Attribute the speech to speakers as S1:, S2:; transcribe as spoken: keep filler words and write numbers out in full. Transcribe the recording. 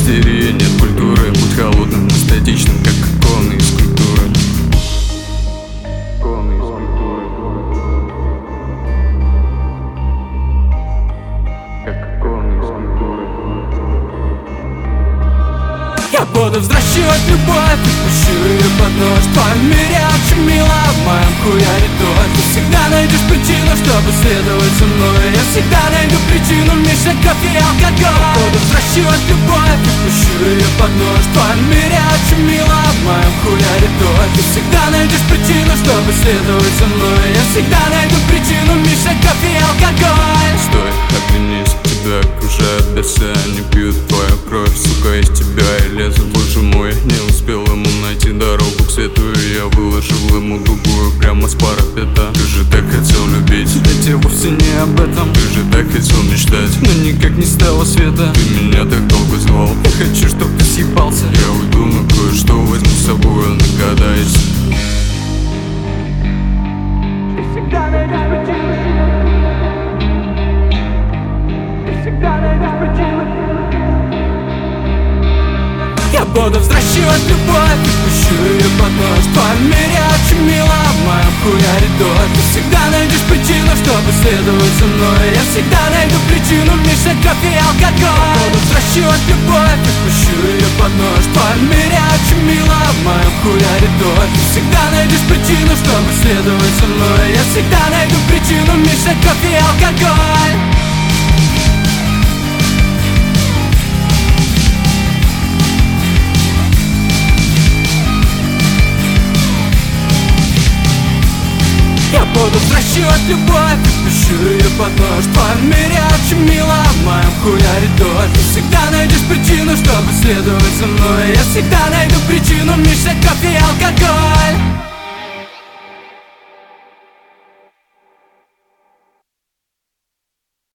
S1: истерии, нет культуры. Будь холодным, но статичным, как иконы и скульптуры. Иконы и скульптуры. Как иконы и скульптуры.
S2: Я буду взращивать любовь, пущу ее под нож. В твоем мире очень мило, в моем хуяре дождь. Ты всегда найдешь причину, чтобы следовать за мной. Я всегда найду причину, Миша, кофе и алкоголь. Буду взращивать любовь, пущу ее под нож. В твоем мире очень мило, в моем хуяре дождь. Ты всегда найдешь причину, чтобы следовать за мной. Я всегда найду причину, Миша, кофе и алкоголь.
S1: Стой, оглянись, тебя окружают бесы. Они пьют твою кровь, сука, из тебя и лезут. Боже мой, не успел ему найти дорогу к свету, и я выложил ему другую прямо с парапета. Ты же так хотел любить, да тебе вовсе не об этом. Ты же так хотел мечтать, но никак не стало света. Ты меня так долго звал, я хочу, чтоб ты съебался. Я уйду, но кое-что возьму с собой, нагадаюсь.
S2: Ты всегда найдешь причину. Ты всегда найдешь причину. Я буду взращивать любовь, пущу ее под нож. В твоем мире очень мило, в моем хуяре дождь. Ты всегда найдешь причину, чтобы следовать за мной. Я всегда найду причину, Миша, кофе и алкоголь. Буду взращивать любовь, пущу ее под нож. В твоем мире очень мило, в моем хуяре дождь. Ты всегда найдешь причину, чтобы следовать за мной. Я всегда найду причину, Миша, кофе и алкоголь. Я буду взращивать любовь, пущу ее под нож. В твоем мире очень мило, в моем хуяре дождь. Ты всегда найдешь причину, чтобы следовать за мной. Я всегда найду причину, Миша, кофе и алкоголь.